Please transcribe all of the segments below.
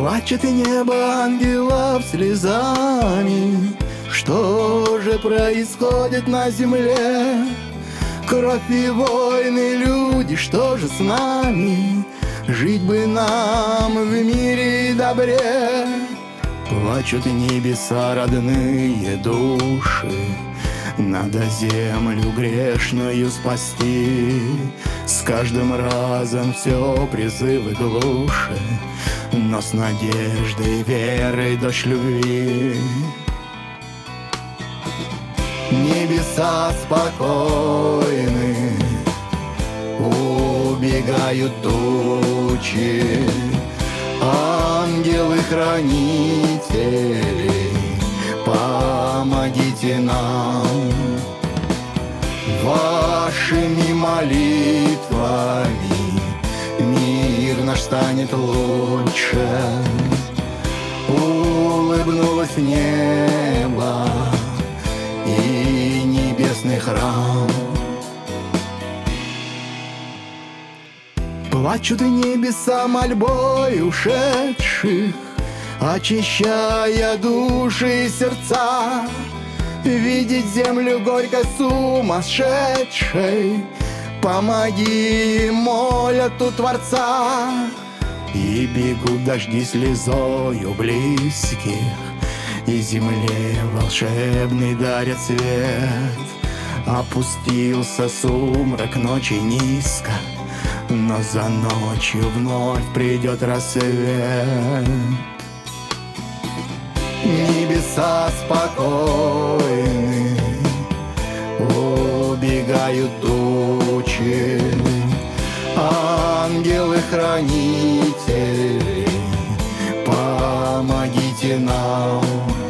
Плачет и небо ангелов слезами. Что же происходит на земле? Кровь и войны, люди, что же с нами? Жить бы нам в мире и добре. Плачут небеса, родные души, надо землю грешную спасти. С каждым разом все призывы глуше, но с надеждой, верой дождь любви. Небеса спокойны, убегают тучи, ангелы-хранители, помогите нам. Вашими молитвами мир наш станет лучше. Улыбнулось небо и небесный храм. Плачут небеса мольбой ушедших, очищая души и сердца. Видеть землю горько сумасшедшей, помоги, молят у Творца. И бегут дожди слезою близких, и земле волшебный дарят свет. Опустился сумрак ночи низко, но за ночью вновь придет рассвет. Небеса спокойны, убегают тучи, ангелы-хранители, помогите нам.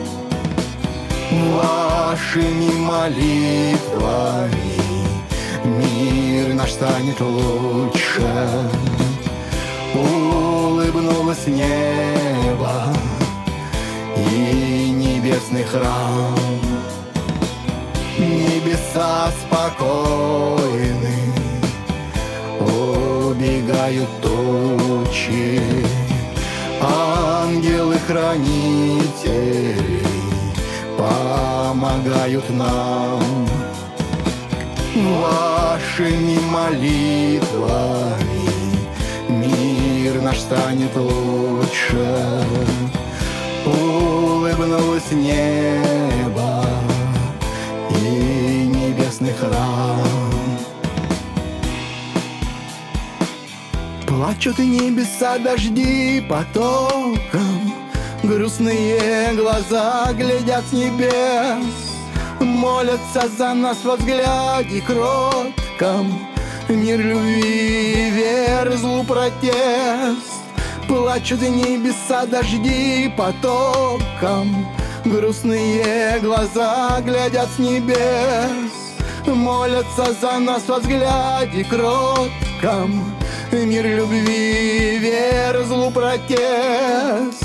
Вашими молитвами мир наш станет лучше. Улыбнулось небо и небесный храм. Небеса спокойны, убегают тучи, ангелы-хранители, помогают нам. Вашими молитвами мир наш станет лучше. Улыбнулось небо и небесный храм. Плачут небеса, дожди потоком, грустные глаза глядят с небес. Молятся за нас во взгляде кротком, мир любви, вер, злу протест. Плачут небеса, дожди потоком, грустные глаза глядят с небес. Молятся за нас во взгляде кротком, мир любви, вер, злу протест.